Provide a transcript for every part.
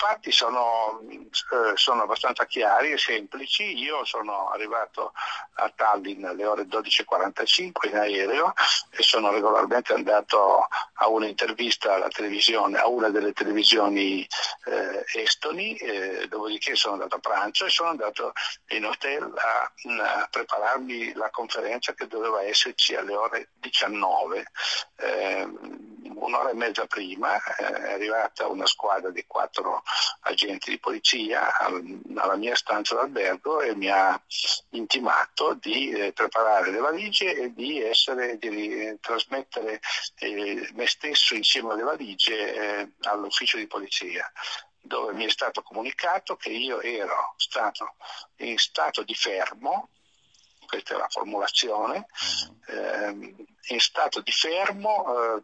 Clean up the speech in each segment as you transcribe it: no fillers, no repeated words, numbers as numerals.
fatti sono abbastanza chiari e semplici. Io sono arrivato a Tallinn alle ore 12:45 in aereo e sono regolarmente andato a un'intervista alla televisione, a una delle televisioni estoni, dopodiché sono andato a pranzo e sono andato in hotel a prepararmi la conferenza che doveva esserci alle ore 19. Un'ora e mezza prima è arrivata una squadra di 4 agenti di polizia alla mia stanza d'albergo e mi ha intimato di preparare le valigie e di trasmettere me stesso insieme alle valigie all'ufficio di polizia, dove mi è stato comunicato che io ero stato in stato di fermo. Questa è la formulazione, in stato di fermo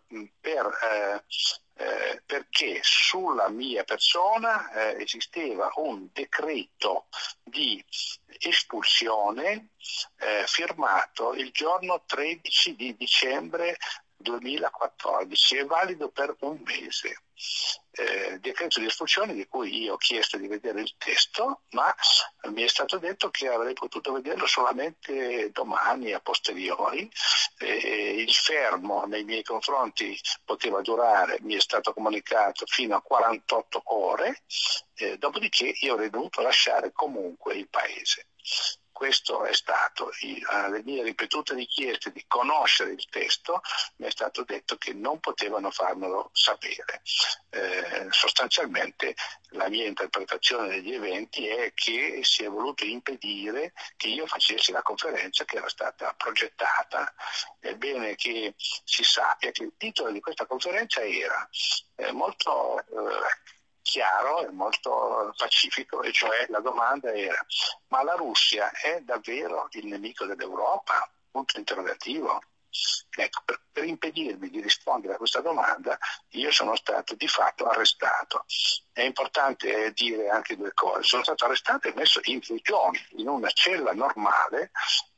perché sulla mia persona esisteva un decreto di espulsione firmato il giorno 13 di dicembre 2014 e valido per un mese. Decreto di espulsione di cui io ho chiesto di vedere il testo, ma mi è stato detto che avrei potuto vederlo solamente domani a posteriori. Il fermo nei miei confronti poteva durare, mi è stato comunicato, fino a 48 ore, dopodiché io avrei dovuto lasciare comunque il paese. Questo è stato, alle mie ripetute richieste di conoscere il testo, mi è stato detto che non potevano farmelo sapere. Sostanzialmente la mia interpretazione degli eventi è che si è voluto impedire che io facessi la conferenza che era stata progettata. È bene che si sappia che il titolo di questa conferenza era molto chiaro e molto pacifico, e cioè la domanda era: ma la Russia è davvero il nemico dell'Europa? Punto interrogativo. Ecco, per impedirmi di rispondere a questa domanda io sono stato di fatto arrestato. È importante dire anche due cose: sono stato arrestato e messo in prigione in una cella normale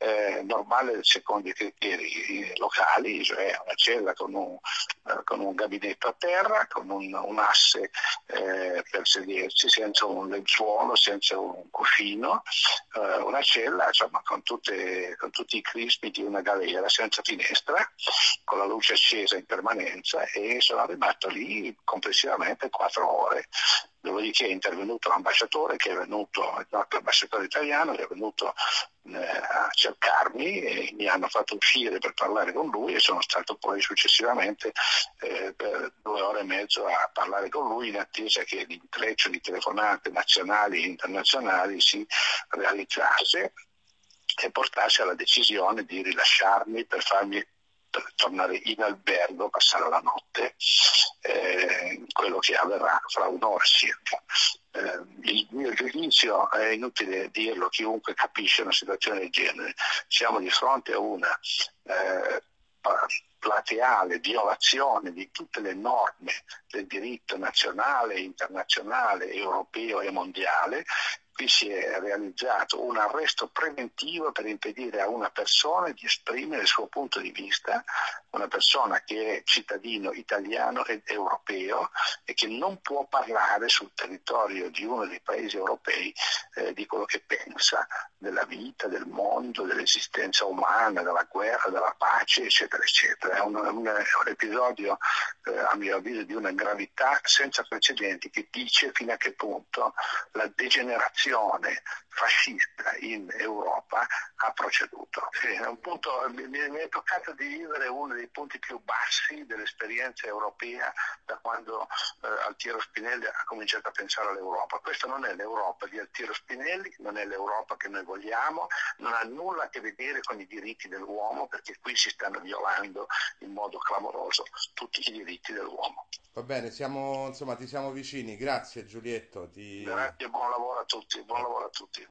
secondo i criteri locali, cioè una cella con un gabinetto a terra, con un asse per sederci, senza un lenzuolo, senza un cuscino, una cella insomma con tutti i crismi di una galera, senza finestra, con la luce accesa in permanenza, e sono arrivato lì complessivamente 4 ore. Dopodiché è intervenuto l'ambasciatore, il nostro ambasciatore italiano, che è venuto a cercarmi e mi hanno fatto uscire per parlare con lui, e sono stato poi successivamente per 2 ore e mezzo a parlare con lui, in attesa che l'intreccio di telefonate nazionali e internazionali si realizzasse e portasse alla decisione di rilasciarmi per farmi tornare in albergo, passare la notte, quello che avverrà fra un'ora circa. Il mio giudizio, è inutile dirlo, chiunque capisce una situazione del genere: siamo di fronte a una plateale violazione di tutte le norme del diritto nazionale, internazionale, europeo e mondiale. Qui si è realizzato un arresto preventivo per impedire a una persona di esprimere il suo punto di vista, una persona che è cittadino italiano ed europeo e che non può parlare sul territorio di uno dei paesi europei di quello che pensa della vita, del mondo, dell'esistenza umana, della guerra, della pace, eccetera, eccetera. È un episodio, a mio avviso, di una gravità senza precedenti, che dice fino a che punto la degenerazione fascista in Europa ha proceduto. Sì, è un punto, mi è toccato di vivere uno dei punti più bassi dell'esperienza europea da quando Altiero Spinelli ha cominciato a pensare all'Europa. Questa non è l'Europa di Altiero Spinelli, non è l'Europa che noi vogliamo, non ha nulla a che vedere con i diritti dell'uomo, perché qui si stanno violando in modo clamoroso tutti i diritti dell'uomo. Va bene, insomma, ti siamo vicini. Grazie Giulietto. Grazie, buon lavoro a tutti, buon lavoro a tutti.